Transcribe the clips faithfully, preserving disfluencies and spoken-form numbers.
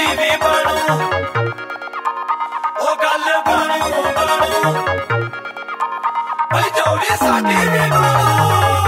साडी we बनू ओ गल बनू बनू भाई जोड़ी साडी वी बनू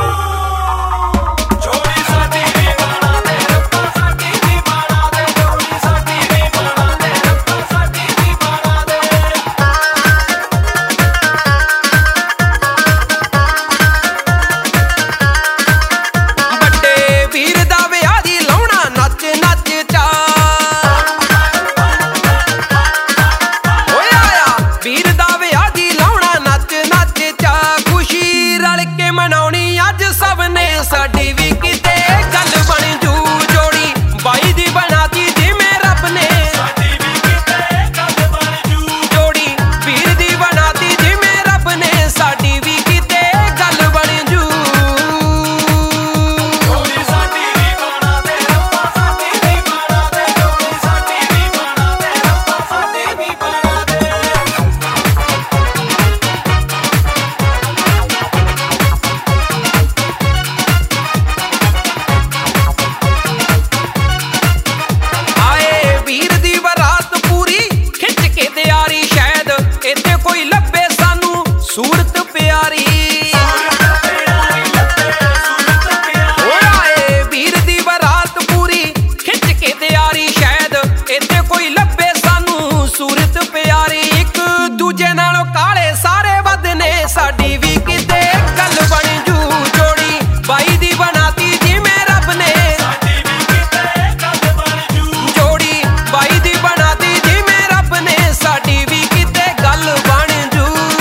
साडी वी किते गल बन जू जोड़ी बाई दी बनाती जिमें रब ने साडी वी किते गल बन जू जोड़ी वीर दी बनाती जिमें रब ने साडी वी किते गल बन जू जोड़ी साडी वी बना दे रब्बा साडी वी बना दे जोड़ी साडी वी बना दे रब्बा साडी वी बना दे सूरत प्यारी वीर दी बरात पूरी खिच के तैयारी शायद इत्थे कोई लभे सानू सूरत प्यारी एक दूजे नालों काले सारे वदने साडी वी किते गल बन जू जोड़ी बाई दी बनाती जिमें रब ने साडी वी किते गल बन जू जोड़ी बाई दी बनाती जिमें रब ने साडी वी किते गल बन जू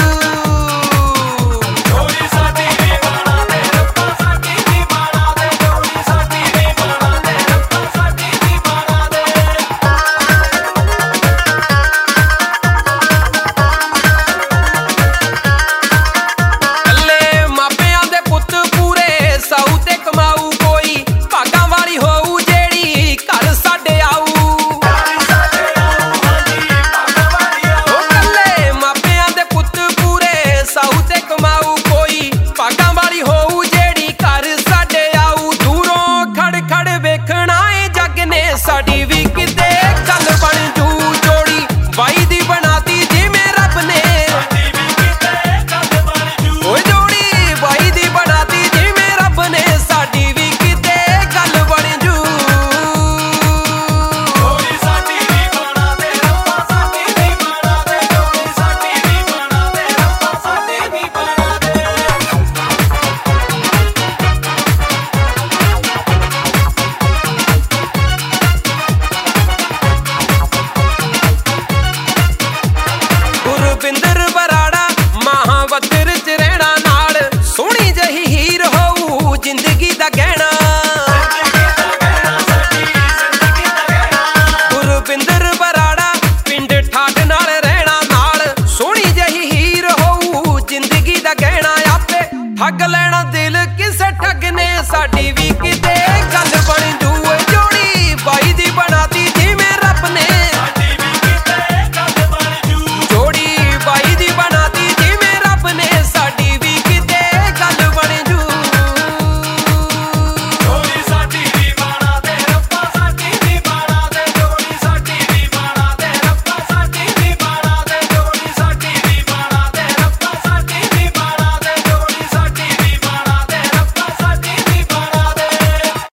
साडी वी किते गल बन जू जोड़ी बाई दी बनाती जिमें रब ने साडी वी किते गल बन जू ओ जोड़ी बाई दी बनाती जिमें रब ने साडी वी किते गल बन जू जोड़ी साडी वी बना दे रब्बा साडी वी बना दे जोड़ी साडी वी बना दे रब्बा साडी वी बना दे गुरबिंदर बराड़ा महावतर च रहना नाल सोहनी जही हीर होऊ जिंदगी दा गहना।